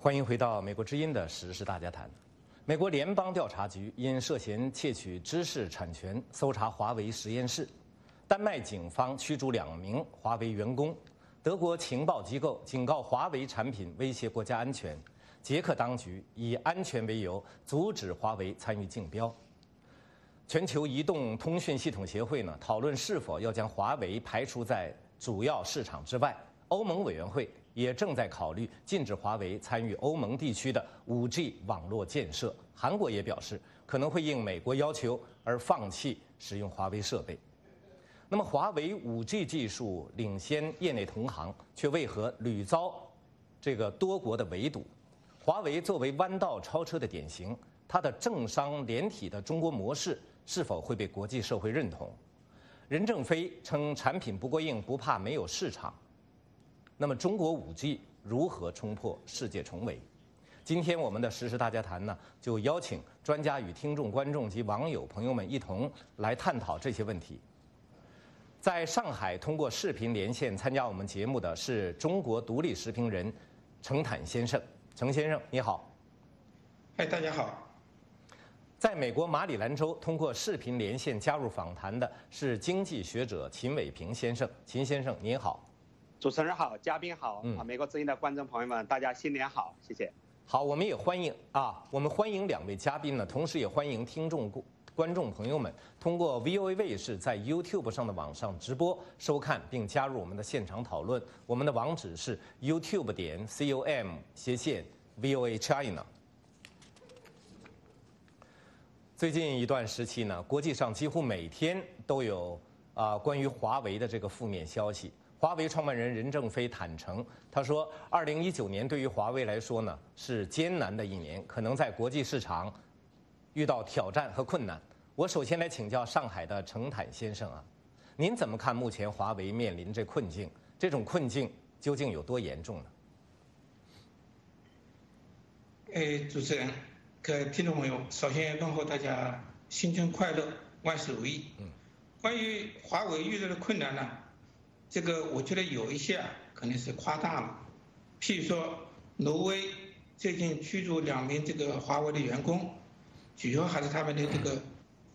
欢迎回到美国之音的时事大家谈。美国联邦调查局因涉嫌窃取知识产权搜查华为实验室，丹麦警方驱逐2名华为员工，德国情报机构警告华为产品威胁国家安全，捷克当局以安全为由阻止华为参与竞标。全球移动通讯系统协会呢讨论是否要将华为排除在主要市场之外。欧盟委员会也正在考虑禁止华为参与欧盟地区的5G 网络建设。韩国也表示可能会应美国要求而放弃使用华为设备。那么，华为5G 技术领先业内同行，却为何屡遭这个多国的围堵？华为作为弯道超车的典型，它的政商联体的中国模式是否会被国际社会认同？任正非称产品不过硬不怕没有市场。那么中国5G 如何冲破世界重围？今天我们的时事大家谈呢，就邀请专家与听众、观众及网友朋友们一同来探讨这些问题。在上海通过视频连线参加我们节目的是中国独立时评人程坦先生。程先生，你好。 大家好。 在美国马里兰州通过视频连线加入访谈的是经济学者秦伟平先生。秦先生，您好。 主持人好，嘉宾好，美国之音的观众朋友们，大家新年好，谢谢。 好，我们也欢迎我们欢迎2位嘉宾呢，同时也欢迎听众、观众朋友们通过 VOA 卫视在 YouTube 上的网上直播收看，并加入我们的现场讨论。我们的网址是 youtube.com/VOA China。最近一段时期呢，国际上几乎每天都有关于华为的这个负面消息。华为创办人任正非坦诚，他说，2019年对于华为来说呢是艰难的一年，可能在国际市场遇到挑战和困难。我首先来请教上海的程坦先生您怎么看目前华为面临这困境？这种困境究竟有多严重呢？ 主持人，各位听众朋友，首先问候大家新春快乐，万事如意。关于华为遇到的困难呢？这个我觉得有一些可能是夸大了，譬如说，挪威最近驱逐2名这个华为的员工，主要还是他们的这个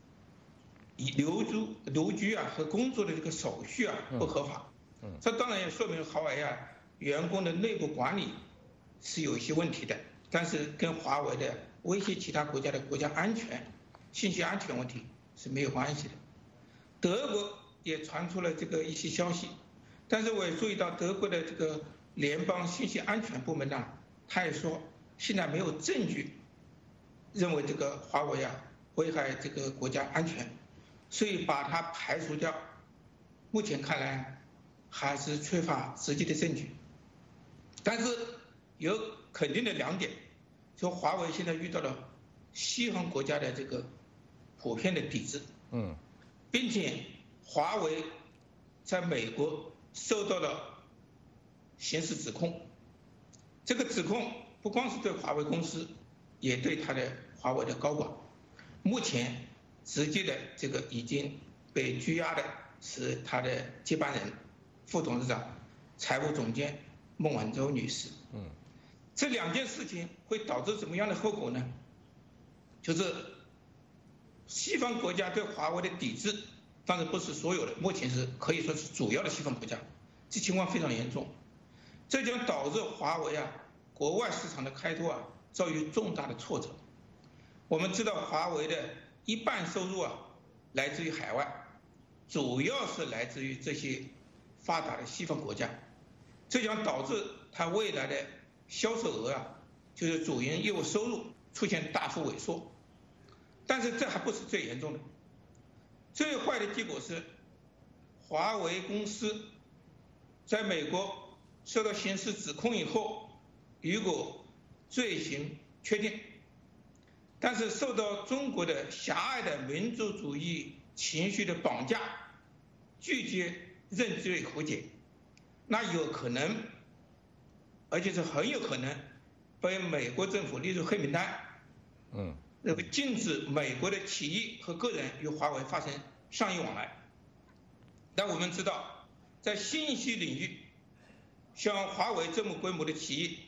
留居和工作的这个手续不合法。这当然也说明华为员工的内部管理是有一些问题的，但是跟华为的威胁其他国家的国家安全、信息安全问题是没有关系的。德国也传出了这个一些消息，但是我也注意到德国的这个联邦信息安全部门呢，他也说现在没有证据认为这个华为危害这个国家安全，所以把它排除掉。目前看来还是缺乏实际的证据，但是有肯定的2点，就华为现在遇到了西方国家的这个普遍的抵制，并且华为在美国受到了刑事指控，这个指控不光是对华为公司，也对他的华为的高管。目前直接的这个已经被拘押的是他的接班人、副董事长、财务总监孟晚舟女士。这2件事情会导致什么样的后果呢？就是西方国家对华为的抵制，当然不是所有的，目前是可以说是主要的西方国家，这情况非常严重。这将导致华为国外市场的开拓遭遇重大的挫折。我们知道华为的一半收入来自于海外，主要是来自于这些发达的西方国家，这将导致它未来的销售额就是主营业务收入出现大幅萎缩。但是这还不是最严重的，最坏的结果是，华为公司在美国受到刑事指控以后，如果罪行确定，但是受到中国的狭隘的民族主义情绪的绑架，拒绝认罪和解，那有可能，而且是很有可能被美国政府列入黑名单。禁止美国的企业和个人与华为发生商业往来。但我们知道，在信息领域，像华为这么规模的企业，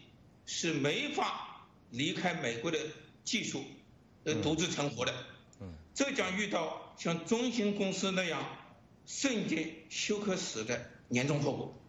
是没法离开美国的技术独自存活的。这将遇到像中兴公司那样瞬间休克死的严重后果。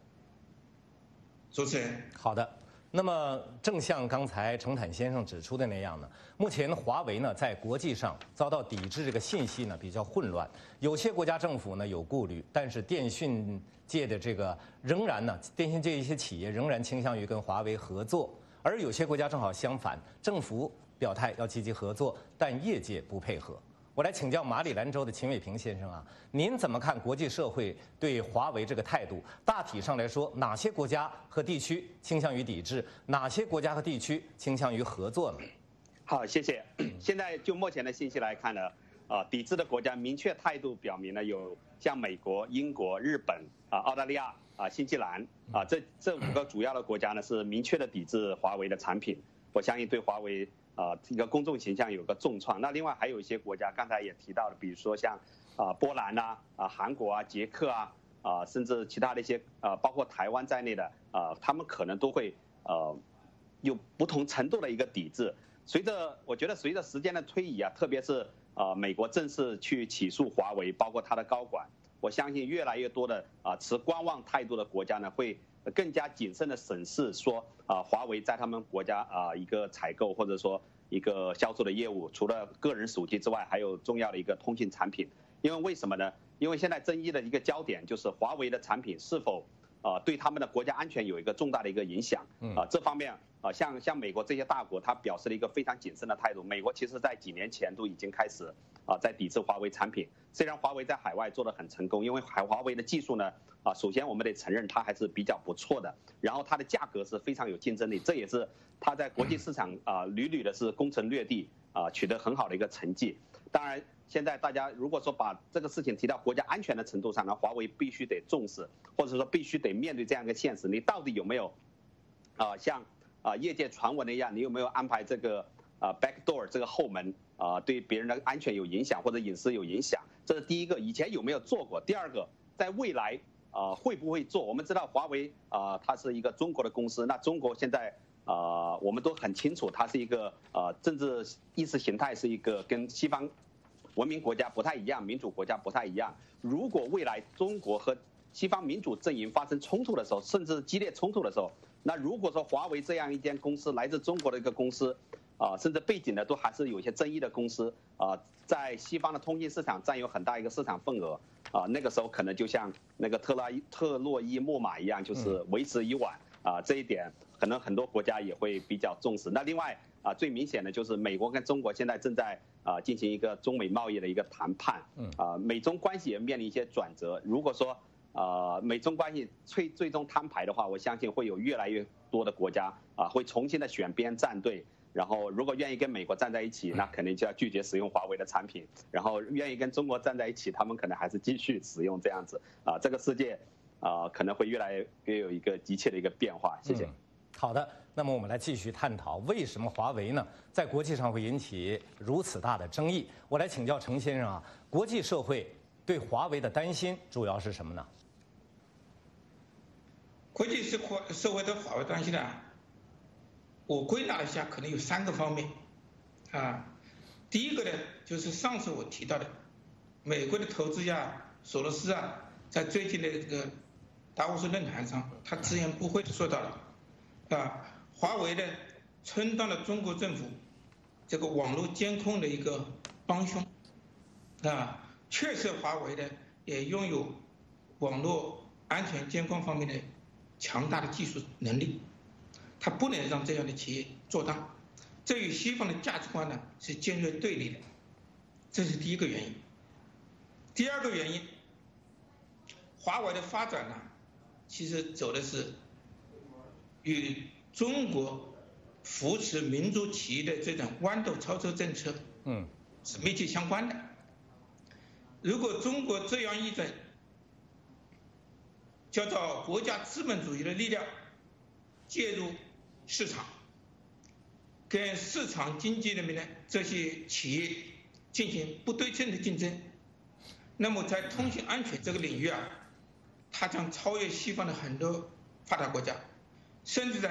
主持人， 好的。那么，正像刚才程坦先生指出的那样呢，目前华为呢在国际上遭到抵制，这个信息呢比较混乱，有些国家政府呢有顾虑，但是电讯界的这个仍然呢，电信界一些企业仍然倾向于跟华为合作，而有些国家正好相反，政府表态要积极合作，但业界不配合。我来请教马里兰州的秦伟平先生啊，您怎么看国际社会对华为这个态度？大体上来说，哪些国家和地区倾向于抵制，哪些国家和地区倾向于合作呢？ 好，谢谢。现在就目前的信息来看呢，抵制的国家明确态度表明呢，有像美国、英国、日本、澳大利亚、新西兰这5个主要的国家呢是明确的抵制华为的产品。我相信对华为一个公众形象有个重创。那另外还有一些国家，刚才也提到了，比如说像波兰韩国捷克甚至其他的一些包括台湾在内的他们可能都会有不同程度的一个抵制。我觉得随着时间的推移特别是美国正式去起诉华为，包括它的高管，我相信越来越多的持观望态度的国家呢会更加谨慎的审视说华为在他们国家一个采购或者说一个销售的业务，除了个人手机之外，还有重要的一个通信产品。因为为什么呢？因为现在争议的一个焦点就是华为的产品是否对他们的国家安全有一个重大的一个影响。这方面像美国这些大国，他表示了一个非常谨慎的态度。美国其实在几年前都已经开始在抵制华为产品。虽然华为在海外做得很成功，因为华为的技术呢首先我们得承认它还是比较不错的，然后它的价格是非常有竞争力，这也是它在国际市场屡屡的是攻城略地取得很好的一个成绩。当然现在大家如果说把这个事情提到国家安全的程度上呢，华为必须得重视，或者说必须得面对这样一个现实，你到底有没有像业界传闻的一样，你有没有安排这个backdoor 这个后门对别人的安全有影响或者隐私有影响？这是第一个，以前有没有做过？第二个，在未来会不会做？我们知道华为它是一个中国的公司，那中国现在我们都很清楚，它是一个政治意识形态是一个跟西方文明国家不太一样，民主国家不太一样。如果未来中国和西方民主阵营发生冲突的时候，甚至激烈冲突的时候，那如果说华为这样一间公司，来自中国的一个公司甚至背景呢都还是有一些争议的公司在西方的通信市场占有很大一个市场份额那个时候可能就像那个特洛伊木马一样，就是为时已晚这一点可能很多国家也会比较重视。那另外最明显的就是美国跟中国现在正在进行一个中美贸易的一个谈判，美中关系也面临一些转折。如果说美中关系最终摊牌的话，我相信会有越来越多的国家会重新的选边站队。然后，如果愿意跟美国站在一起，那肯定就要拒绝使用华为的产品；然后愿意跟中国站在一起，他们可能还是继续使用这样子。这个世界可能会越来越有一个急切的一个变化。谢谢。 好的，那么我们来继续探讨为什么华为呢在国际上会引起如此大的争议。我来请教程先生国际社会对华为的担心主要是什么呢？ 国际社会对华为担心呢？我归纳一下，可能有3个方面，第一个呢，就是上次我提到的，美国的投资索罗斯在最近的这个达沃斯论坛上，他直言不讳的说到了，华为呢充当了中国政府这个网络监控的一个帮凶，确实华为呢也拥有网络安全监控方面的强大的技术能力。他不能让这样的企业做大，这与西方的价值观呢是尖锐对立的，这是第一个原因。第二个原因，华为的发展呢，其实走的是与中国扶持民族企业的这种豌豆超车政策，是密切相关的。如果中国这样一种叫做国家资本主义的力量介入市场，跟市场经济里面的这些企业进行不对称的竞争，那么在通信安全这个领域它将超越西方的很多发达国家，甚至在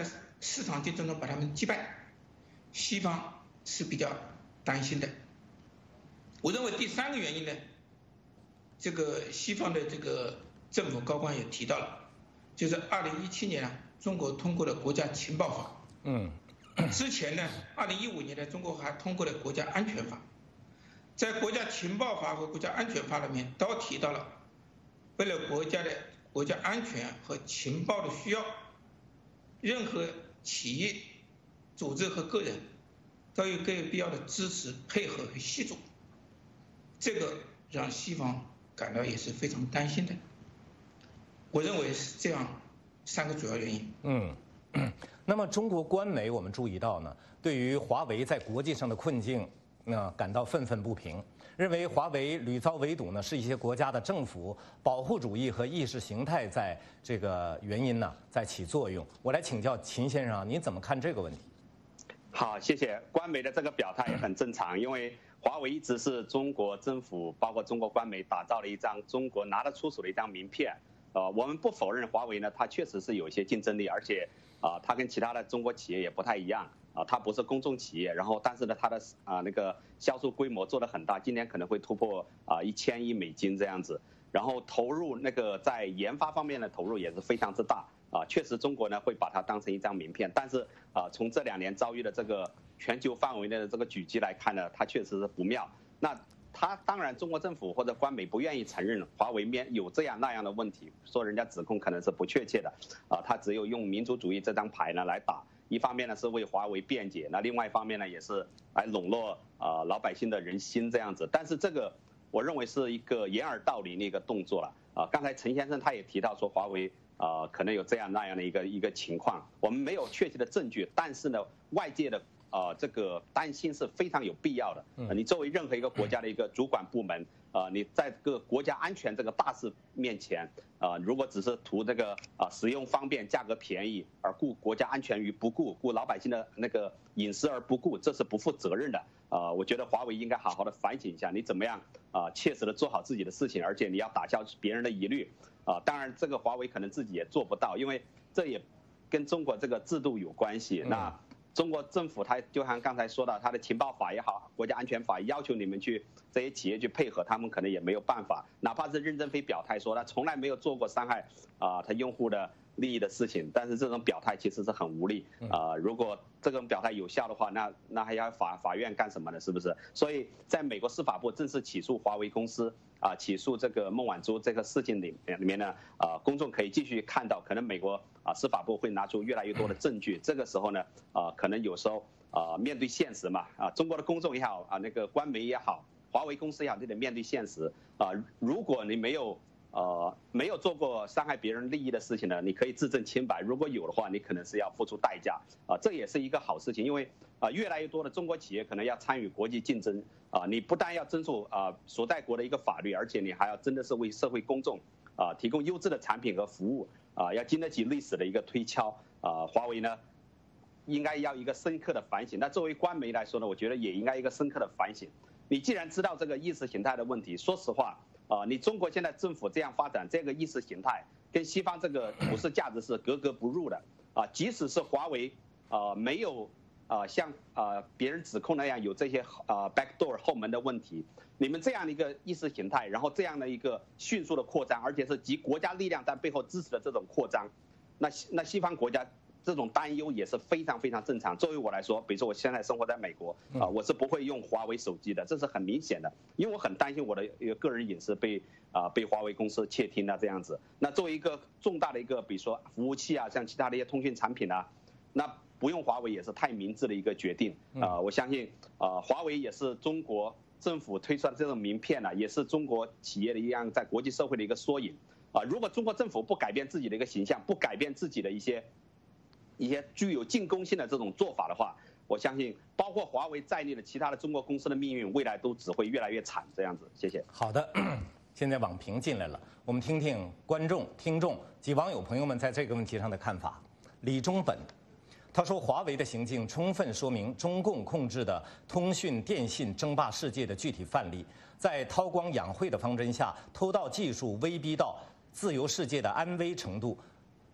市场竞争中把他们击败，西方是比较担心的。我认为第3个原因呢，这个西方的这个政府高官也提到了，就是2017年中国通过了国家情报法，之前呢，2015年呢，中国还通过了国家安全法，在国家情报法和国家安全法里面都提到了，为了国家安全和情报的需要，任何企业、组织和个人都有各有必要的支持、配合和协助。这个让西方感到也是非常担心的。我认为是这样3个主要原因。 那么中国官媒我们注意到呢，对于华为在国际上的困境，感到愤愤不平，认为华为屡遭围堵呢，是一些国家的政府保护主义和意识形态在这个原因呢在起作用。我来请教秦先生，您怎么看这个问题？ 好，谢谢。官媒的这个表态也很正常，因为华为一直是中国政府包括中国官媒打造了一张中国拿得出手的一张名片。我们不否认华为呢，它确实是有一些竞争力，而且它跟其他的中国企业也不太一样它不是公众企业，然后但是呢，它的那个销售规模做得很大，今年可能会突破1000亿美金这样子，然后投入那个在研发方面的投入也是非常之大确实中国呢会把它当成一张名片，但是从这2年遭遇的这个全球范围内的这个狙击来看呢，它确实是不妙。那他当然，中国政府或者官媒不愿意承认华为有这样那样的问题，说人家指控可能是不确切的，他只有用民族主义这张牌呢来打，一方面呢是为华为辩解，那另外一方面呢也是来笼络老百姓的人心这样子。但是这个我认为是一个掩耳盗铃的一个动作了刚才陈先生他也提到说华为可能有这样那样的一个情况，我们没有确切的证据，但是呢外界的这个担心是非常有必要的。你作为任何一个国家的一个主管部门，你在这个国家安全这个大事面前，如果只是图这个使用方便、价格便宜而顾国家安全于不顾，顾老百姓的那个隐私而不顾，这是不负责任的。我觉得华为应该好好的反省一下，你怎么样切实的做好自己的事情，而且你要打消别人的疑虑。当然，这个华为可能自己也做不到，因为这也跟中国这个制度有关系。那中国政府它就像刚才说到，它的情报法也好，国家安全法要求你们去这些企业去配合，他们可能也没有办法。哪怕是任正非表态说他从来没有做过伤害他用户的利益的事情，但是这种表态其实是很无力如果这种表态有效的话，那还要法院干什么呢？是不是？所以在美国司法部正式起诉华为公司起诉这个孟晚舟这个事情里面呢公众可以继续看到，可能美国司法部会拿出越来越多的证据。这个时候呢可能有时候面对现实嘛中国的公众也好那个官媒也好，华为公司也好，就得面对现实如果你没有做过伤害别人利益的事情呢，你可以自证清白；如果有的话，你可能是要付出代价这也是一个好事情，因为越来越多的中国企业可能要参与国际竞争你不但要遵守所在国的一个法律，而且你还要真的是为社会公众提供优质的产品和服务要经得起历史的一个推敲华为呢应该要一个深刻的反省。那作为官媒来说呢，我觉得也应该一个深刻的反省。你既然知道这个意识形态的问题，说实话你中国现在政府这样发展，这个意识形态跟西方这个普世价值是格格不入的即使是华为没有像别人指控那样有这些backdoor 后门的问题，你们这样的一个意识形态，然后这样的一个迅速的扩张，而且是集国家力量在背后支持的这种扩张，那西方国家这种担忧也是非常非常正常。作为我来说，比如说我现在生活在美国我是不会用华为手机的，这是很明显的，因为我很担心我的一个个人隐私被华为公司窃听这样子。那作为一个重大的一个比如说服务器像其他的一些通讯产品那不用华为也是太明智的一个决定我相信华为也是中国政府推出的这种名片也是中国企业的一样在国际社会的一个缩影如果中国政府不改变自己的一个形象，不改变自己的一些具有进攻性的这种做法的话，我相信包括华为在内的其他的中国公司的命运未来都只会越来越惨这样子。谢谢。 好的，现在网评进来了，我们听听观众、听众及网友朋友们在这个问题上的看法。李中本他说，华为的行径充分说明中共控制的通讯电信争霸世界的具体范例，在韬光养晦的方针下，偷盗技术威逼到自由世界的安危程度，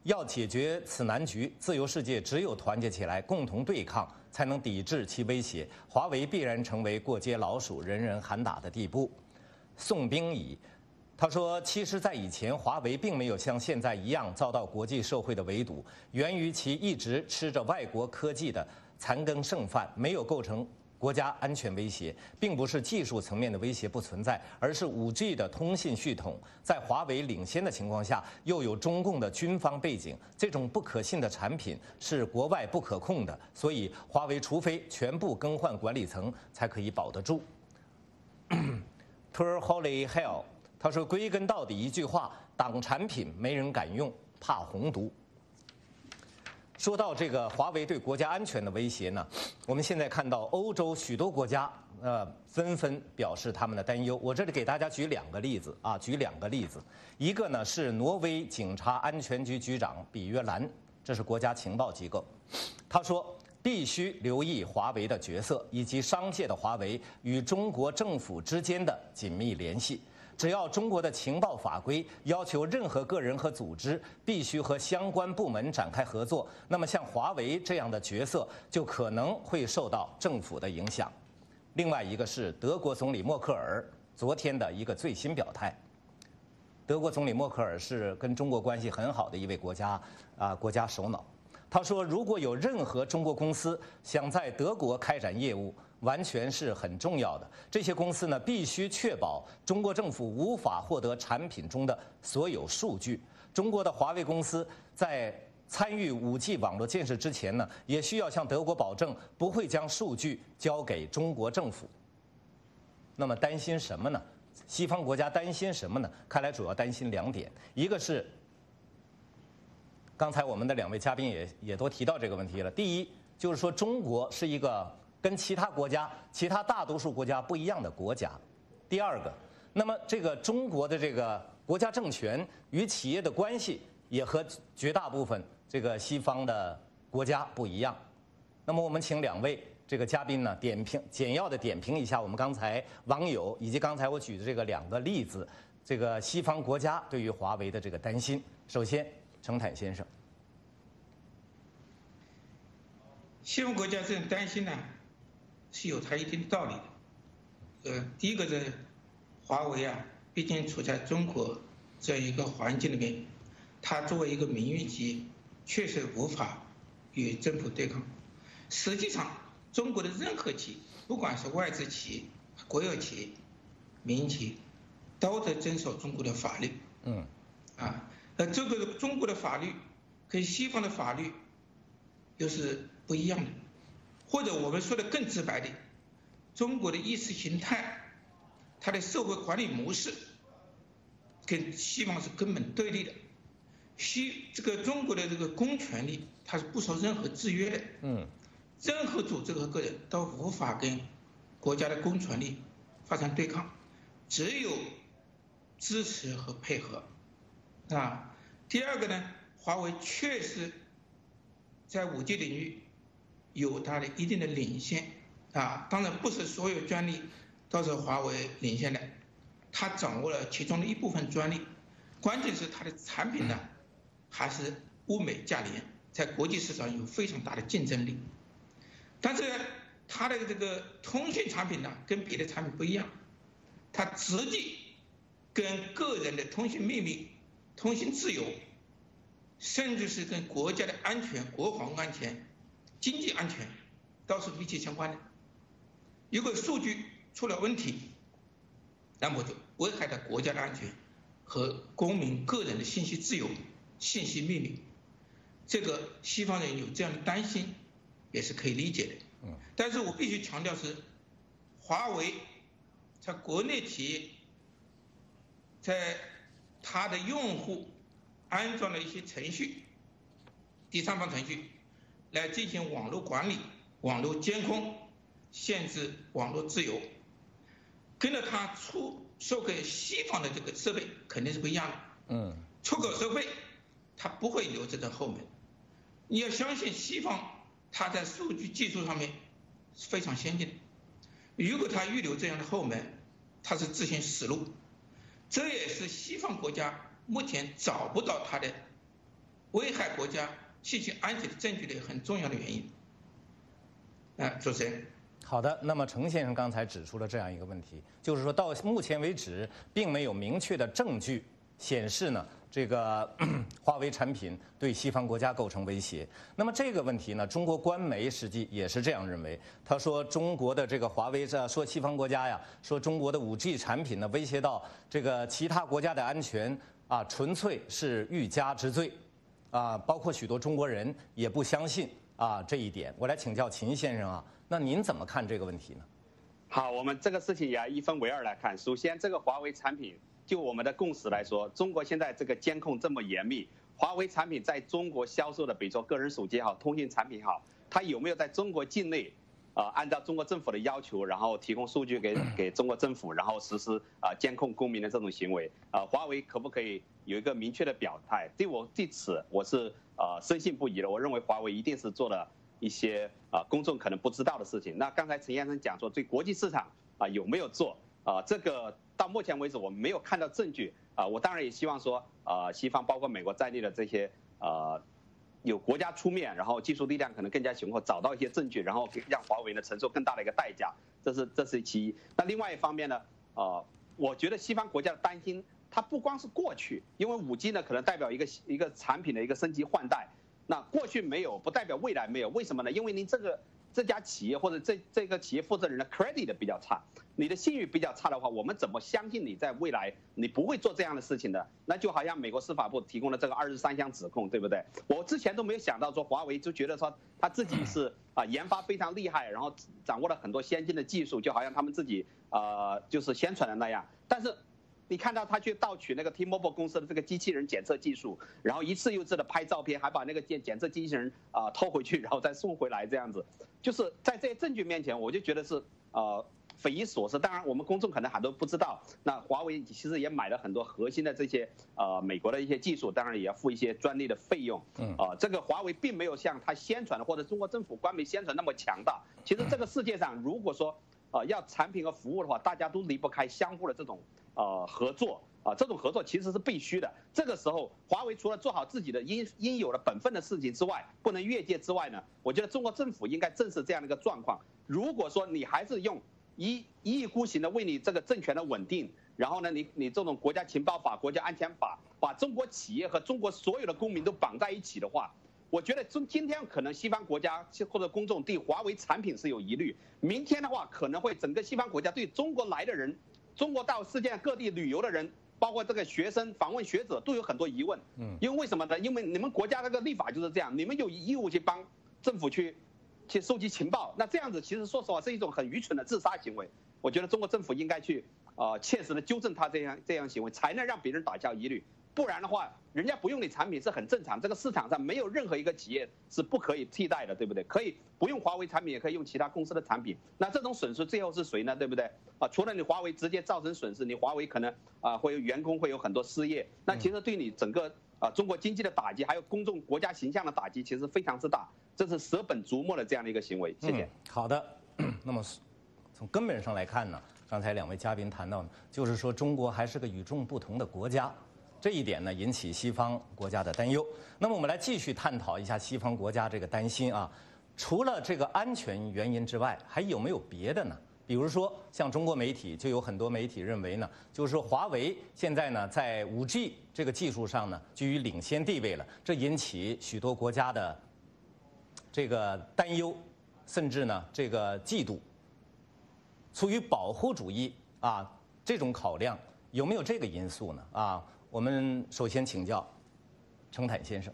要解决此难局，自由世界只有团结起来，共同对抗，才能抵制其威胁。华为必然成为过街老鼠，人人喊打的地步。宋冰乙，他说，其实，在以前，华为并没有像现在一样遭到国际社会的围堵，源于其一直吃着外国科技的残羹剩饭，没有构成国家安全威胁，并不是技术层面的威胁不存在，而是5G 的通信系统在华为领先的情况下，又有中共的军方背景，这种不可信的产品是国外不可控的，所以华为除非全部更换管理层，才可以保得住。Tour Holy Hell， 他说，归根到底一句话，挡产品没人敢用，怕洪毒。说到这个华为对国家安全的威胁呢，我们现在看到欧洲许多国家纷纷表示他们的担忧。我这里给大家举2个例子啊，一个呢是挪威警察安全局局长比约兰，这是国家情报机构，他说必须留意华为的角色以及商界的华为与中国政府之间的紧密联系。只要中国的情报法规要求任何个人和组织必须和相关部门展开合作，那么像华为这样的角色就可能会受到政府的影响。另外一个是德国总理默克尔昨天的一个最新表态。德国总理默克尔是跟中国关系很好的一位国家首脑。他说，如果有任何中国公司想在德国开展业务，完全是很重要的。这些公司呢，必须确保中国政府无法获得产品中的所有数据。中国的华为公司在参与5G 网络建设之前呢，也需要向德国保证不会将数据交给中国政府。那么担心什么呢？西方国家担心什么呢？看来主要担心2点，一个是刚才我们的2位嘉宾也都提到这个问题了。第一，就是说中国是一个跟其他大多数国家不一样的国家。第二个，那么这个中国的这个国家政权与企业的关系也和绝大部分这个西方的国家不一样。那么我们请2位这个嘉宾呢简要的点评一下我们刚才网友以及刚才我举的这个2个例子，这个西方国家对于华为的这个担心。首先，程坦先生。 西方国家这种担心呢，是有它一定的道理的。第一个是华为啊，毕竟处在中国这样一个环境里面，它作为一个民营企业，确实无法与政府对抗。实际上，中国的任何企业，不管是外资企业、国有企业、民营企业，都得遵守中国的法律。这个中国的法律跟西方的法律又是不一样的，或者我们说的更直白点，中国的意识形态，它的社会管理模式跟西方是根本对立的。这个中国的这个公权力，它是不受任何制约的。任何组织和个人都无法跟国家的公权力发生对抗，只有支持和配合。第二个呢，华为确实在5G 领域有它的一定的领先。当然不是所有专利都是华为领先的，它掌握了其中的一部分专利，关键是它的产品呢还是物美价廉，在国际市场有非常大的竞争力。但是它的这个通信产品呢，跟别的产品不一样，它直接跟个人的通信秘密、通信自由，甚至是跟国家的安全、国防安全、经济安全都是密切相关的。如果数据出了问题，那么就危害到国家的安全和公民个人的信息自由、信息秘密。这个西方人有这样的担心也是可以理解的。但是我必须强调是，华为在国内企业在它的用户安装了一些程序，第三方程序来进行网络管理、网络监控，限制网络自由，跟着它售给西方的这个设备肯定是不一样的。出口收费它不会留这个后门。你要相信西方，它在数据技术上面是非常先进的。如果它预留这样的后门，它是自寻死路。这也是西方国家目前找不到它的危害国家信息安全的证据的很重要的原因。主持人。 好的，那么程先生刚才指出了这样一个问题，就是说到目前为止，并没有明确的证据显示呢，这个华为产品对西方国家构成威胁。那么这个问题呢，中国官媒实际也是这样认为。他说中国的这个华为说西方国家呀，说中国的5G 产品呢威胁到这个其他国家的安全啊，纯粹是欲加之罪啊，包括许多中国人也不相信啊这一点。我来请教秦先生啊。那您怎么看这个问题呢？ 好，我们这个事情也要一分为二来看。首先，这个华为产品，就我们的共识来说，中国现在这个监控这么严密，华为产品在中国销售的，比如说个人手机也好，通信产品也好，它有没有在中国境内，按照中国政府的要求，然后提供数据给中国政府，然后实施监控公民的这种行为？华为可不可以有一个明确的表态？对此我是深信不疑的。我认为华为一定是做了一些公众可能不知道的事情。那刚才陈先生讲说，对国际市场有没有做这个到目前为止我们没有看到证据我当然也希望说西方包括美国在内的这些有国家出面，然后技术力量可能更加雄厚，找到一些证据，然后让华为呢承受更大的一个代价，这是其一。那另外一方面呢，我觉得西方国家的担心，它不光是过去，因为5G 呢可能代表一个产品的一个升级换代。那过去没有，不代表未来没有。为什么呢？因为您这家企业或者这个企业负责人的 credit 比较差，你的信誉比较差的话，我们怎么相信你在未来你不会做这样的事情的？那就好像美国司法部提供的这个23项指控，对不对？我之前都没有想到说华为就觉得说他自己是研发非常厉害，然后掌握了很多先进的技术，就好像他们自己就是宣传的那样，但是。你看到他去盗取那个 T-Mobile 公司的这个机器人检测技术，然后一次又一次的拍照片，还把那个检测机器人偷回去，然后再送回来，这样子，就是在这些证据面前，我就觉得是匪夷所思。当然，我们公众可能很多不知道，那华为其实也买了很多核心的这些美国的一些技术，当然也要付一些专利的费用。这个华为并没有像他宣传的或者中国政府官媒宣传那么强大。其实这个世界上，如果说要产品和服务的话，大家都离不开相互的这种合作这种合作其实是必须的。这个时候，华为除了做好自己的应有的本分的事情之外，不能越界之外呢，我觉得中国政府应该正视这样的一个状况。如果说你还是用一意孤行的为你这个政权的稳定，然后呢，你这种国家情报法、国家安全法，把中国企业和中国所有的公民都绑在一起的话，我觉得今天可能西方国家或者公众对华为产品是有疑虑，明天的话可能会整个西方国家对中国来的人，中国到世界各地旅游的人，包括这个学生访问学者都有很多疑问。因为什么呢？因为你们国家那个立法就是这样，你们有义务去帮政府去收集情报，那这样子其实说实话是一种很愚蠢的自杀行为。我觉得中国政府应该去切实的纠正他这样行为，才能让别人打消疑虑。不然的话，人家不用你产品是很正常，这个市场上没有任何一个企业是不可以替代的，对不对？可以不用华为产品，也可以用其他公司的产品。那这种损失最后是谁呢？对不对？除了你华为直接造成损失，你华为可能会有员工会有很多失业，那其实对你整个中国经济的打击，还有公众国家形象的打击，其实非常之大，这是舍本逐末的这样的一个行为。谢谢。 好的，那么从根本上来看呢，刚才两位嘉宾谈到呢，就是说中国还是个与众不同的国家。这一点呢，引起西方国家的担忧。那么我们来继续探讨一下西方国家这个担心啊。除了这个安全原因之外，还有没有别的呢？比如说，像中国媒体就有很多媒体认为呢，就是说华为现在呢在5G 这个技术上呢居于领先地位了，这引起许多国家的这个担忧，甚至呢这个嫉妒。出于保护主义这种考量，有没有这个因素呢？我们首先请教程坦先生。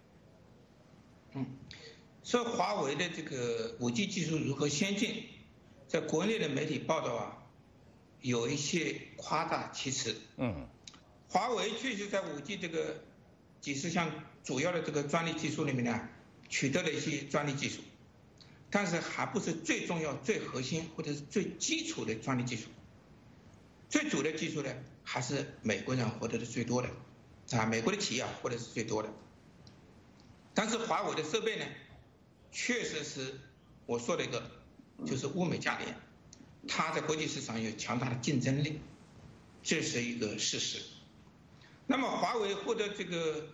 说华为的这个5G 技术如何先进，在国内的媒体报道有一些夸大其词。华为确实在5G 这个几十项主要的这个专利技术里面呢，取得了一些专利技术，但是还不是最重要、最核心或者是最基础的专利技术。最主的技术呢，还是美国人获得的最多的，美国的企业获得是最多的。但是华为的设备呢，确实是我说的一个，就是物美价廉，它在国际市场有强大的竞争力，这是一个事实。那么华为获得这个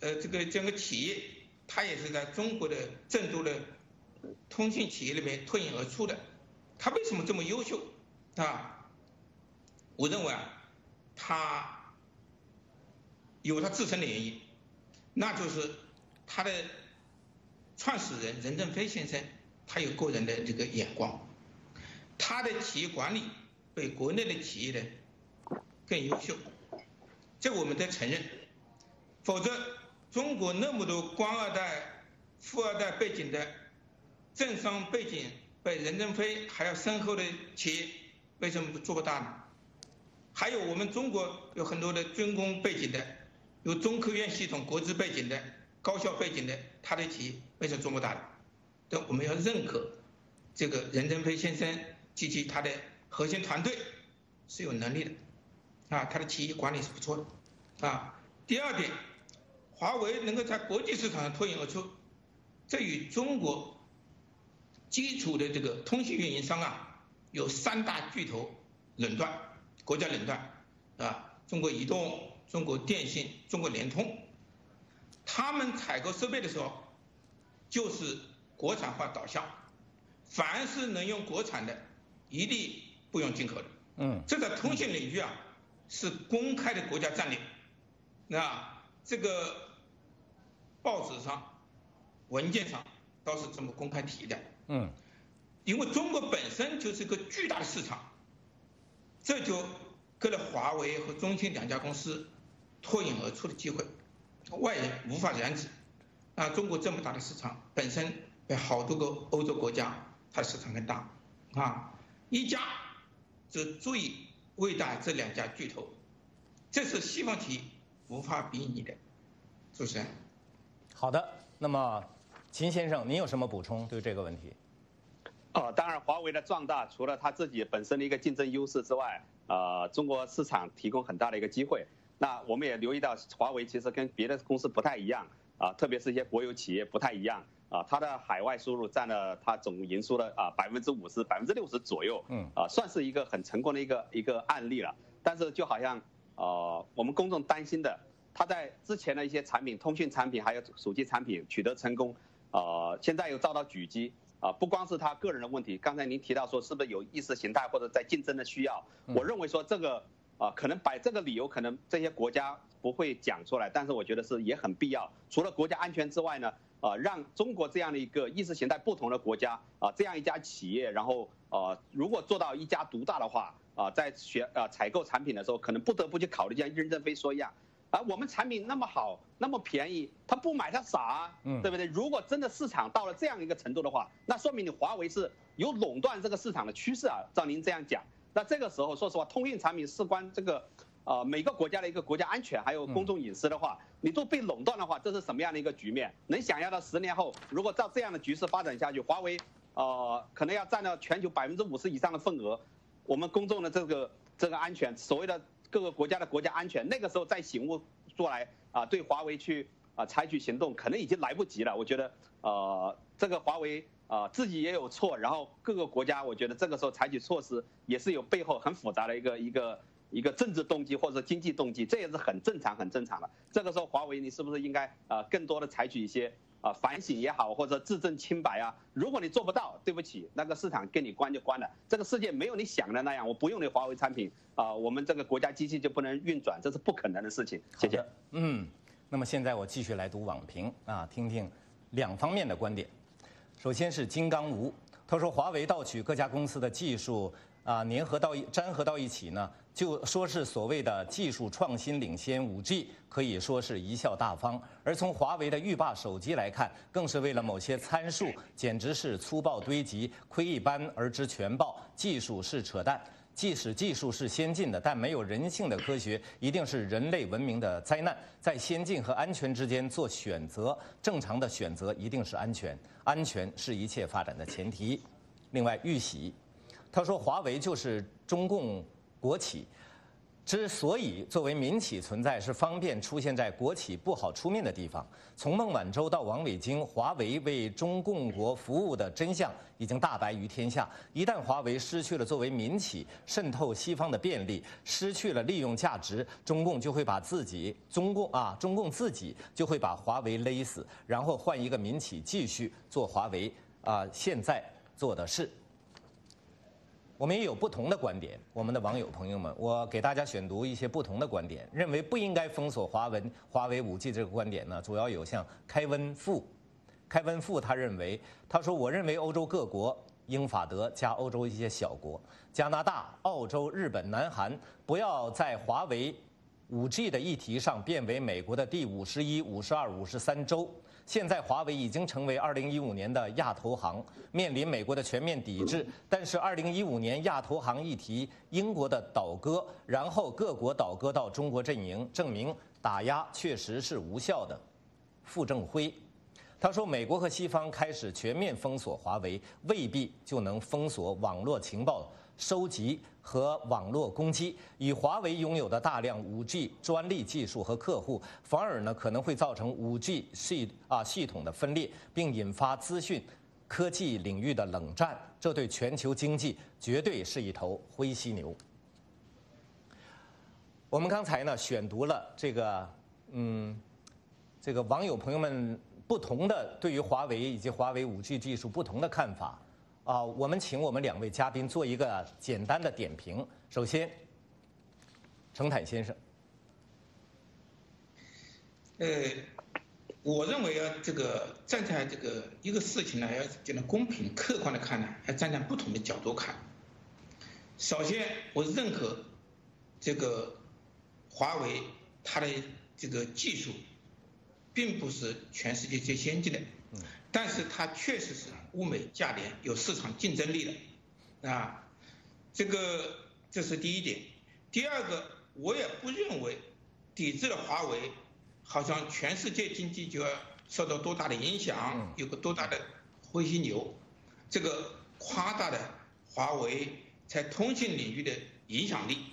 这个企业，它也是在中国的众多的通信企业里面脱颖而出的。它为什么这么优秀啊？我认为啊，它有它自身的原因，那就是它的创始人任正非先生，他有个人的这个眼光，他的企业管理比国内的企业的更优秀，这个我们得承认。否则，中国那么多官二代、富二代背景的政商背景比任正非还要深厚的企业，为什么做不大呢？还有我们中国有很多的军工背景的，有中科院系统国资背景的、高校背景的，他的企业为什么做不大呢？但我们要认可这个任正非先生及其他的核心团队是有能力的，啊，他的企业管理是不错的，啊。第二点，华为能够在国际市场上脱颖而出，这与中国基础的这个通信运营商啊，有3大巨头垄断，国家垄断，啊，中国移动、中国电信、中国联通，他们采购设备的时候就是国产化导向，凡是能用国产的，一律不用进口的。这在通信领域啊是公开的国家战略。那这个报纸上、文件上都是这么公开提的。因为中国本身就是一个巨大的市场，这就给了华为和中兴2家公司脱颖而出的机会，外人无法染指。啊，中国这么大的市场，本身比好多个欧洲国家它的市场更大，啊，一家则足以喂大这2家巨头，这是西方企业无法比拟的。主持人， 好的，那么秦先生，您有什么补充对这个问题？ 当然，华为的壮大除了它自己本身的一个竞争优势之外，中国市场提供很大的一个机会。那我们也留意到，华为其实跟别的公司不太一样，特别是一些国有企业不太一样，它的海外收入占了它总营收的50%、60%左右，算是一个很成功的一个案例了。但是就好像我们公众担心的，它在之前的一些产品，通讯产品还有手机产品取得成功，现在又遭到狙击。不光是他个人的问题，刚才您提到说是不是有意识形态或者在竞争的需要？我认为说这个可能摆这个理由，可能这些国家不会讲出来，但是我觉得是也很必要。除了国家安全之外呢，让中国这样的一个意识形态不同的国家这样一家企业，然后如果做到一家独大的话在采购产品的时候，可能不得不去考虑像任正非说一样。我们产品那么好，那么便宜，他不买他傻啊，对不对？如果真的市场到了这样一个程度的话，那说明你华为是有垄断这个市场的趋势啊。照您这样讲，那这个时候说实话，通讯产品事关这个每个国家的一个国家安全还有公众隐私的话，你都被垄断的话，这是什么样的一个局面？能想象到10年后，如果照这样的局势发展下去，华为可能要占到全球50%以上的份额，我们公众的这个安全，所谓的各个国家的国家安全，那个时候再醒悟过来对华为去采取行动，可能已经来不及了。我觉得这个华为自己也有错，然后各个国家，我觉得这个时候采取措施也是有背后很复杂的一个政治动机或者经济动机，这也是很正常的。这个时候华为你是不是应该更多的采取一些反省也好，或者自证清白啊？如果你做不到，对不起，那个市场跟你关就关了。这个世界没有你想的那样，我不用你华为产品我们这个国家机器就不能运转，这是不可能的事情。谢谢。 那么现在我继续来读网评听听2方面的观点。首先是金刚吴，他说华为盗取各家公司的技术粘合到一起呢，就说是所谓的技术创新领先5G，可以说是贻笑大方。而从华为的欲霸手机来看，更是为了某些参数，简直是粗暴堆积，窥一斑而知全豹。技术是扯淡，即使技术是先进的，但没有人性的科学，一定是人类文明的灾难。在先进和安全之间做选择，正常的选择一定是安全，安全是一切发展的前提。另外，玉玺他说华为就是中共国企， 之所以作为民企存在，是方便出现在国企不好出面的地方。从孟晚舟到王伟京，华为为中共国服务的真相已经大白于天下。一旦华为失去了作为民企渗透西方的便利，失去了利用价值，中共就会把中共自己就会把华为勒死，然后换一个民企继续做华为现在做的事。我们也有不同的观点，我们的网友朋友们，我给大家选读一些不同的观点。认为不应该封锁华为5G 这个观点呢，主要有像开温富他认为，我认为欧洲各国，英法德加欧洲一些小国，加拿大、澳洲、日本、南韩，不要在华为5G 的议题上变为美国的第51、52、53州。现在华为已经成为2015年的亚投行，面临美国的全面抵制。但是2015年亚投行议题，英国的倒戈，然后各国倒戈到中国阵营，证明打压确实是无效的。傅政辉，他说，美国和西方开始全面封锁华为，未必就能封锁网络情报收集和网络攻击。以华为拥有的大量5G 专利技术和客户，反而呢可能会造成5G 系统的分裂，并引发资讯科技领域的冷战。这对全球经济绝对是一头灰犀牛。我们刚才呢选读了这个网友朋友们不同的对于华为以及华为5G 技术不同的看法。我们请我们2位嘉宾做一个简单的点评。首先，程坦先生。 我认为站在一个事情呢，要讲得公平客观的看呢，要站在不同的角度看。首先，我认可华为它的技术，并不是全世界最先进的。但是它确实是物美价廉，有市场竞争力的，这是第一点。第二个，我也不认为抵制了华为，好像全世界经济就要受到多大的影响，有个多大的灰犀牛，夸大了华为在通信领域的影响力，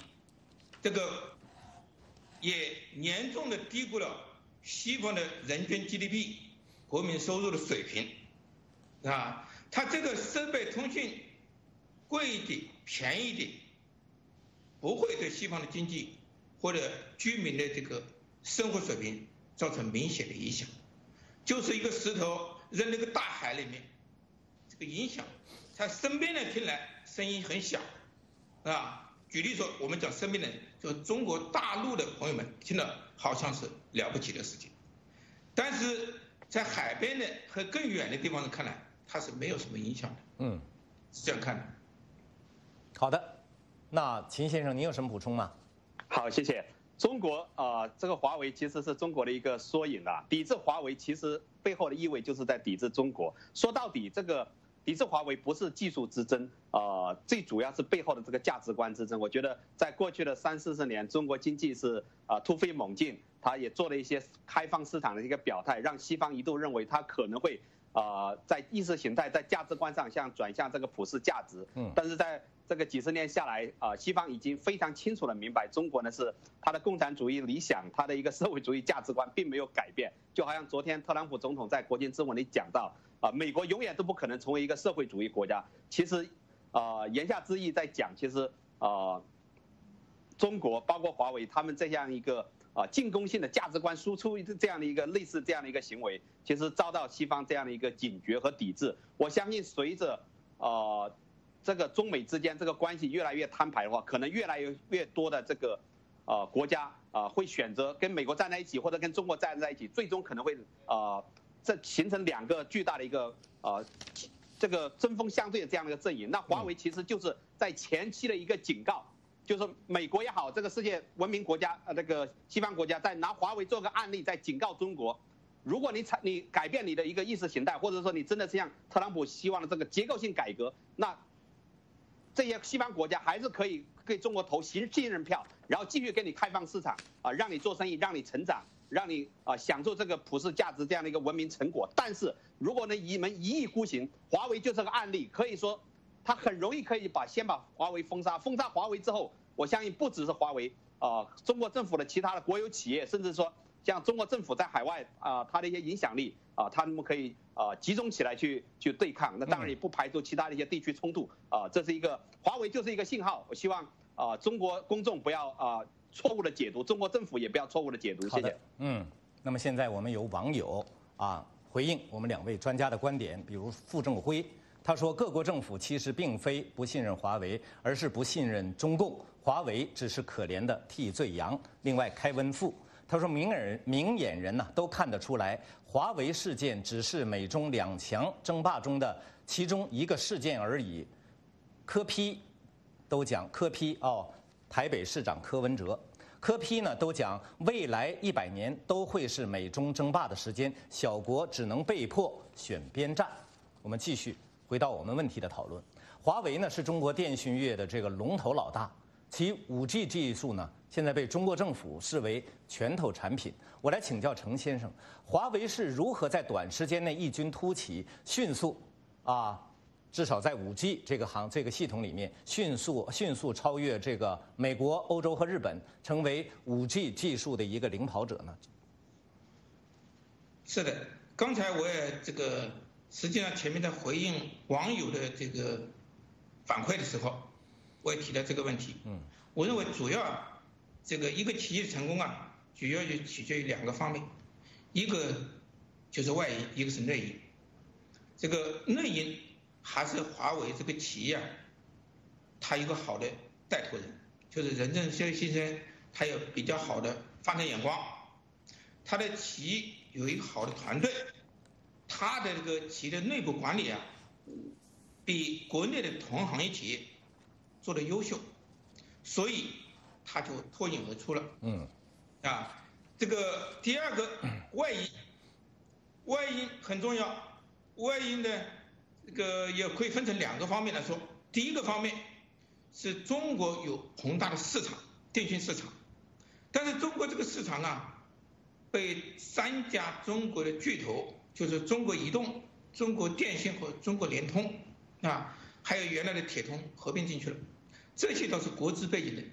也严重的低估了西方的人均 GDP。国民收入的水平，它这个设备通讯贵一点、便宜一点，不会对西方的经济或者居民的生活水平造成明显的影响。就是一个石头扔那个大海里面，影响，在身边人听来声音很小，举例说，我们讲身边人，就中国大陆的朋友们听了好像是了不起的事情，但是在海边的和更远的地方看来，它是没有什么影响的。是这样看的。 好的，那秦先生，您有什么补充吗？ 好，谢谢。中国这个华为其实是中国的一个缩影啊。抵制华为其实背后的意味就是在抵制中国。说到底，这个抵制华为不是技术之争，最主要是背后的这个价值观之争。我觉得在过去的30-40年，中国经济是突飞猛进。他也做了一些开放市场的一个表态，让西方一度认为他可能会在意识形态、在价值观上转向这个普世价值。但是在这个几十年下来，西方已经非常清楚的明白，中国呢是他的共产主义理想，他的一个社会主义价值观并没有改变。就好像昨天特朗普总统在国情咨文里讲到，美国永远都不可能成为一个社会主义国家。其实，言下之意在讲，其实中国包括华为他们这样一个进攻性的价值观输出这样的一个类似这样的一个行为，其实遭到西方这样的一个警觉和抵制。我相信随着这个中美之间这个关系越来越摊牌的话，可能越来越多的国家会选择跟美国站在一起，或者跟中国站在一起，最终可能会这形成2个巨大的一个这个针锋相对的这样的一个阵营。那华为其实就是在前期的一个警告。就是美国也好，这个世界文明国家，这个西方国家在拿华为做个案例，在警告中国，如果你改变你的一个意识形态，或者说你真的是像特朗普希望的这个结构性改革，那这些西方国家还是可以给中国投信任票，然后继续给你开放市场让你做生意，让你成长，让你享受这个普世价值这样的一个文明成果。但是如果你们一意孤行，华为就是个案例，可以说它很容易可以先把华为封杀华为之后。我相信不只是华为， 中国政府的其他的国有企业，甚至说像中国政府在海外它的一些影响力他们可以集中起来去对抗。那当然也不排除其他的一些地区冲突这是一个华为就是一个信号。我希望中国公众不要错误的解读，中国政府也不要错误的解读。谢谢。 那么现在我们有网友回应我们2位专家的观点，比如傅政辉，他说各国政府其实并非不信任华为，而是不信任中共，华为只是可怜的替罪羊。另外开文富他说明眼人都看得出来，华为事件只是美中2强争霸中的其中一个事件而已。柯批都讲台北市长柯文哲。柯批都讲未来100年都会是美中争霸的时间，小国只能被迫选边站。我们继续回到我们问题的讨论。华为是中国电信业的这个龙头老大，其5G 技术现在被中国政府视为拳头产品。我来请教程先生，华为是如何在短时间内异军突起，迅速至少在5G 这个系统里面迅速超越这个美国、欧洲和日本，成为5G 技术的一个领跑者呢？ 是的，刚才我也实际上前面在回应网友的这个反馈的时候，我也提到这个问题。我认为主要一个企业的成功主要就取决于2个方面，一个就是外因，一个是内因。这个内因还是华为这个企业他有个好的带头人，就是任正非先生，他有比较好的发展眼光，他的企业有一个好的团队，他的这个企业的内部管理比国内的同行业企业做得优秀，所以他就脱颖而出了。这个第2个外因，外因很重要，外因呢也可以分成2个方面来说。第一个方面是中国有宏大的市场，电信市场，但是中国这个市场被3家中国的巨头，就是中国移动、中国电信和中国联通还有原来的铁通合并进去了，这些都是国资背景的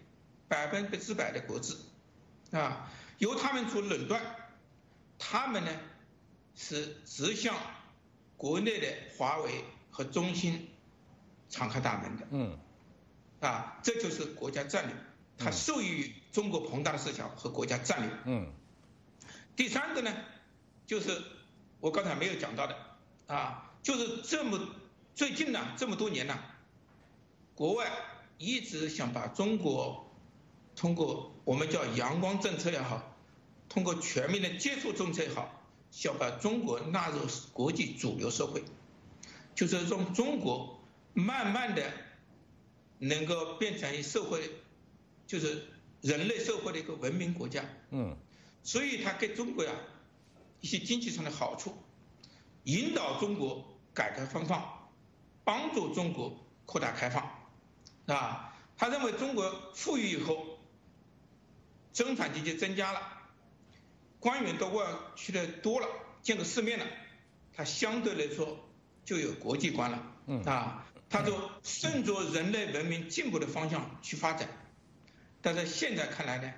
，100%的国资由他们做垄断，他们呢是直向国内的华为和中兴敞开大门的。这就是国家战略，它受益于中国庞大的市场和国家战略。第3个呢，就是我刚才没有讲到的就是最近这么多年国外一直想把中国通过我们叫阳光政策也好，通过全面的接触政策也好，想把中国纳入国际主流社会，就是让中国慢慢的能够变成社会，就是人类社会的一个文明国家。所以它给中国一些经济上的好处，引导中国改革开放，帮助中国扩大开放他认为中国富裕以后，生产经济增加了，官员到外去的多了，见过世面了，他相对来说就有国际观了他就顺着人类文明进步的方向去发展。但是现在看来呢，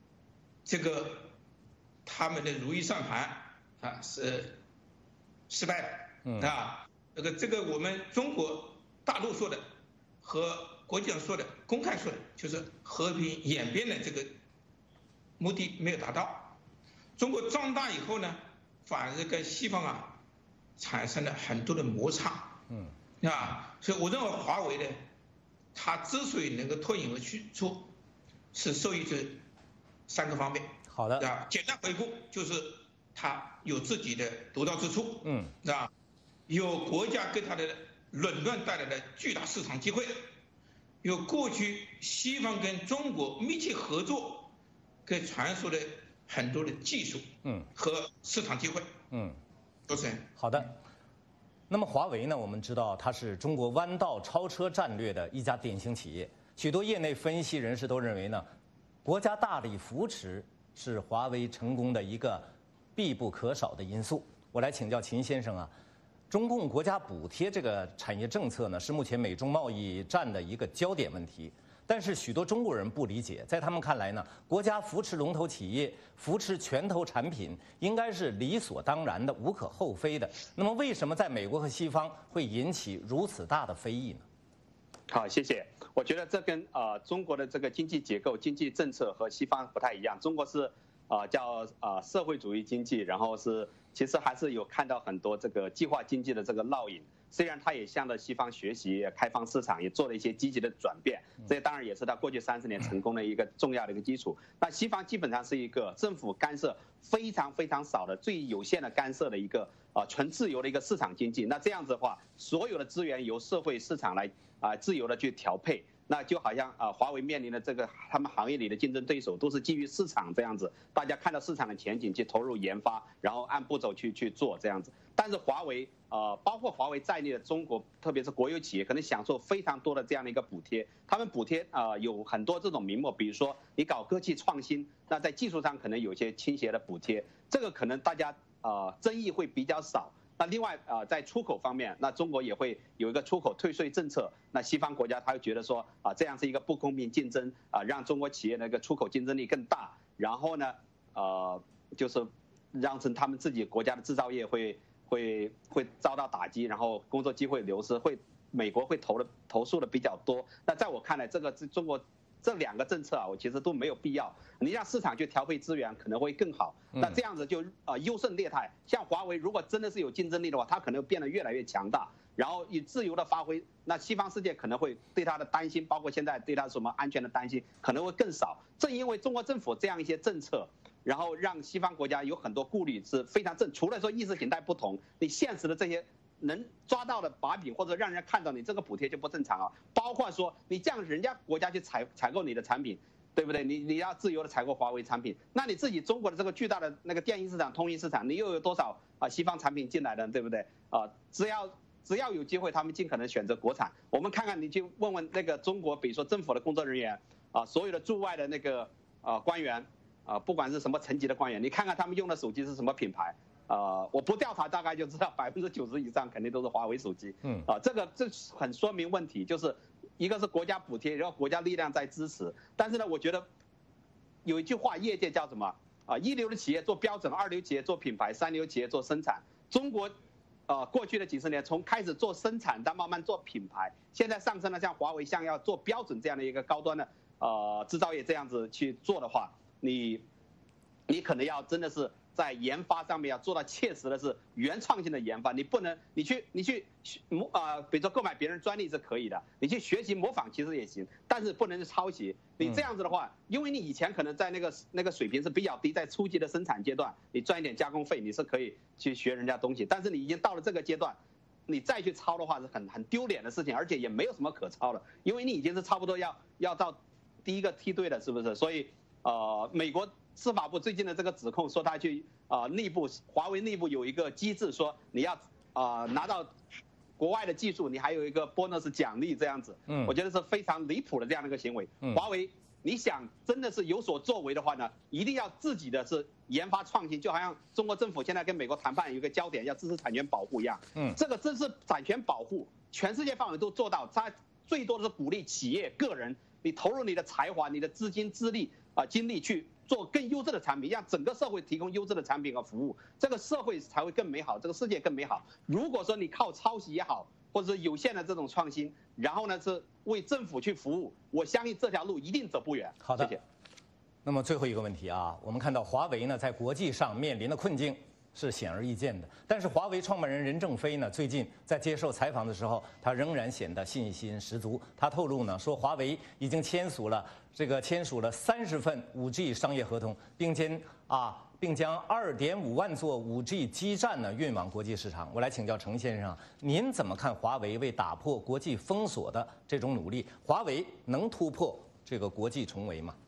他们的如意算盘是失败的这个我们中国大陆说的和国际上说的公开说的，就是和平演变的这个目的没有达到。中国壮大以后呢，反而跟西方产生了很多的摩擦所以我认为华为呢，它之所以能够脱颖而出，是受益于3个方面。 好的， 简单回顾就是它有自己的独到之处，有国家给它的垄断带来的巨大市场机会，有过去西方跟中国密切合作给传输的很多的技术和市场机会。主持人。 好的。那么华为呢，我们知道它是中国弯道超车战略的一家典型企业，许多业内分析人士都认为呢，国家大力扶持是华为成功的一个必不可少的因素。我来请教秦先生中共国家补贴这个产业政策呢，是目前美中贸易战的一个焦点问题。 但是许多中国人不理解，在他们看来呢，国家扶持龙头企业、扶持拳头产品，应该是理所当然的、无可厚非的。那么，为什么在美国和西方会引起如此大的非议呢？ 好，谢谢。我觉得这跟中国的这个经济结构、经济政策和西方不太一样。中国是叫社会主义经济，然后其实还是有看到很多这个计划经济的这个烙印。虽然它也向着西方学习，开放市场，也做了一些积极的转变，这当然也是它过去30年成功的一个重要的一个基础。那西方基本上是一个政府干涉非常非常少的、最有限的干涉的一个纯自由的一个市场经济。那这样子的话，所有的资源由社会市场来自由的去调配。那就好像华为面临的这个他们行业里的竞争对手都是基于市场这样子，大家看到市场的前景去投入研发，然后按步骤去做这样子。但是华为包括华为在内的中国，特别是国有企业，可能享受非常多的这样的一个补贴。他们补贴有很多这种名目，比如说你搞科技创新，那在技术上可能有些倾斜的补贴，这个可能大家争议会比较少。那另外在出口方面，那中国也会有一个出口退税政策。那西方国家他会觉得说这样是一个不公平竞争让中国企业那个出口竞争力更大。然后呢就是让成他们自己国家的制造业会遭到打击，然后工作机会流失，美国会投诉的比较多。那在我看来，这个中国这2个政策我其实都没有必要。你让市场去调配资源可能会更好。那这样子就优胜劣汰。像华为如果真的是有竞争力的话，它可能变得越来越强大，然后以自由的发挥。那西方世界可能会对它的担心，包括现在对它什么安全的担心可能会更少。正因为中国政府这样一些政策，然后让西方国家有很多顾虑是非常正。除了说意识形态不同，你现实的这些能抓到的把柄，或者让人家看到你这个补贴就不正常包括说你这样人家国家去采购你的产品，对不对？你要自由的采购华为产品，那你自己中国的这个巨大的那个电信市场、通信市场，你又有多少西方产品进来的，对不对？只要有机会，他们尽可能选择国产。我们看看，你去问问那个中国，比如说政府的工作人员所有的驻外的那个官员不管是什么层级的官员，你看看他们用的手机是什么品牌。我不调查大概就知道90%以上肯定都是华为手机。这很说明问题，就是一个是国家补贴，然后国家力量在支持。但是呢，我觉得有一句话，业界叫什么一流的企业做标准，2流企业做品牌，3流企业做生产。中国过去的几十年，从开始做生产到慢慢做品牌，现在上升了，像华为像要做标准这样的一个高端的制造业这样子去做的话，你可能要真的是在研发上面要做到切实的是原创性的研发。你不能你去比如说购买别人专利是可以的，你去学习模仿其实也行，但是不能是抄袭。你这样子的话，因为你以前可能在那个水平是比较低，在初级的生产阶段，你赚一点加工费，你是可以去学人家东西。但是你已经到了这个阶段，你再去抄的话是很丢脸的事情，而且也没有什么可抄的，因为你已经是差不多要到第一个梯队了，是不是？所以美国司法部最近的这个指控说，他去华为内部有一个机制，说你要拿到国外的技术，你还有一个 bonus 奖励这样子。我觉得是非常离谱的这样的一个行为。华为你想真的是有所作为的话呢，一定要自己的是研发创新，就好像中国政府现在跟美国谈判有一个焦点，要支持产权保护一样。这个支持产权保护，全世界范围都做到，它最多的是鼓励企业个人，你投入你的才华、你的资金、资力精力去做更优质的产品，让整个社会提供优质的产品和服务，这个社会才会更美好，这个世界更美好。如果说你靠抄袭也好，或者是有限的这种创新，然后呢是为政府去服务，我相信这条路一定走不远。 好的， 谢谢。 那么最后一个问题我们看到华为呢在国际上面临的困境是显而易见的，但是华为创办人任正非呢最近在接受采访的时候，他仍然显得信心十足。他透露呢说，华为已经签署了30份5G 商业合同，并将2.5万座5G 基站呢运往国际市场。我来请教程先生，您怎么看华为为打破国际封锁的这种努力？华为能突破这个国际重围吗？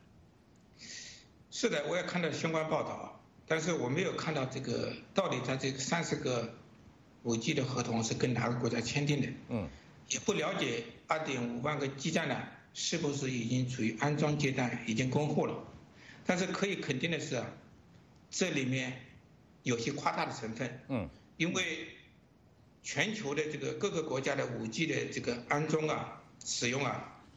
是的，我也看到相关报道，但是我没有看到这个到底它这个30个5G 的合同是跟哪个国家签订的。也不了解2.5万个基站呢是不是已经处于安装阶段，已经供货了。但是可以肯定的是这里面有些夸大的成分。因为全球的这个各个国家的5G 的这个安装使用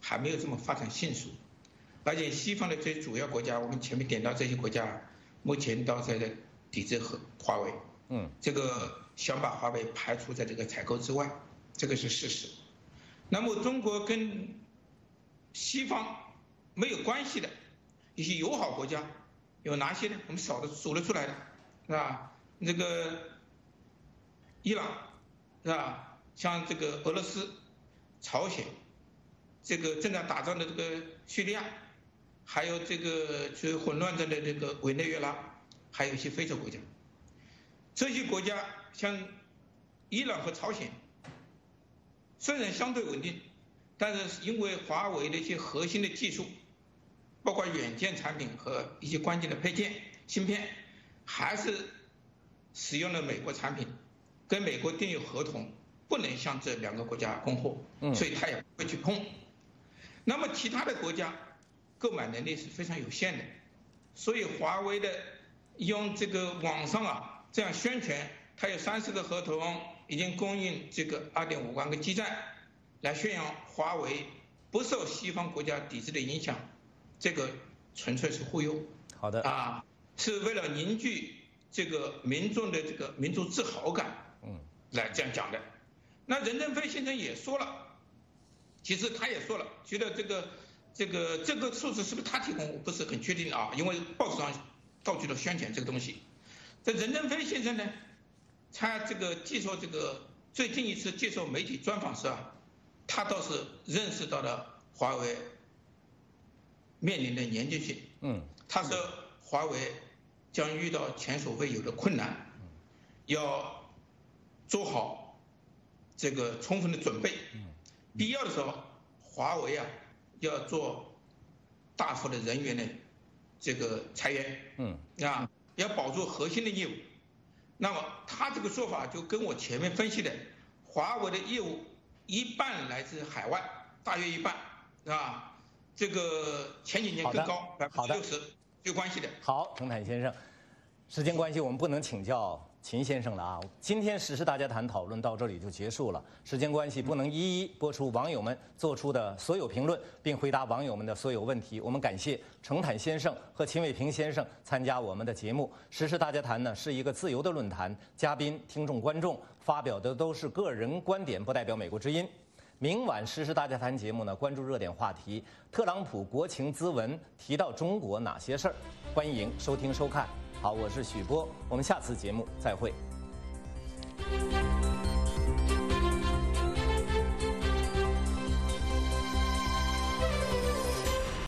还没有这么发展迅速，而且西方的这些主要国家，我们前面点到这些国家，目前都在抵制华为，这个想把华为排除在这个采购之外，这个是事实。那么中国跟西方没有关系的一些友好国家有哪些呢？我们数得出来的，是吧？这个伊朗，是吧？像这个俄罗斯、朝鲜，这个正在打仗的这个叙利亚，还有这个处于混乱中的这个委内瑞拉，还有一些非洲国家。这些国家像伊朗和朝鲜，虽然相对稳定，但是因为华为的一些核心的技术，包括软件产品和一些关键的配件、芯片，还是使用了美国产品，跟美国订有合同，不能向这2个国家供货，所以他也不会去碰。那么其他的国家购买能力是非常有限的，所以华为的用这个网上这样宣传，它有30个合同，已经供应这个2.5万个基站，来宣扬华为不受西方国家抵制的影响，这个纯粹是忽悠。 好的是为了凝聚这个民众的这个民族自豪感，来这样讲的。那任正非先生也说了，其实他也说了，觉得这个数字是不是他提供，我不是很确定啊，因为报纸上到处都宣传这个东西。这任正非先生呢，他这个接受这个最近一次接受媒体专访时他倒是认识到了华为面临的严峻性。他说华为将遇到前所未有的困难，要做好这个充分的准备。必要的时候，华为要做大幅的人员的这个裁员，要保住核心的业务。那么他这个说法就跟我前面分析的，华为的业务一半来自海外，大约一半，这个前几年更高，60%有关系的。 好，程坦先生，时间关系我们不能请教秦先生了啊。今天时事大家谈讨论到这里就结束了，时间关系不能一一播出网友们做出的所有评论，并回答网友们的所有问题。我们感谢程坦先生和秦伟平先生参加我们的节目。时事大家谈呢是一个自由的论坛，嘉宾、听众、观众发表的都是个人观点，不代表美国之音。明晚时事大家谈节目呢，关注热点话题，特朗普国情咨文提到中国哪些事儿？欢迎收听收看。好，我是许波，我们下次节目再会。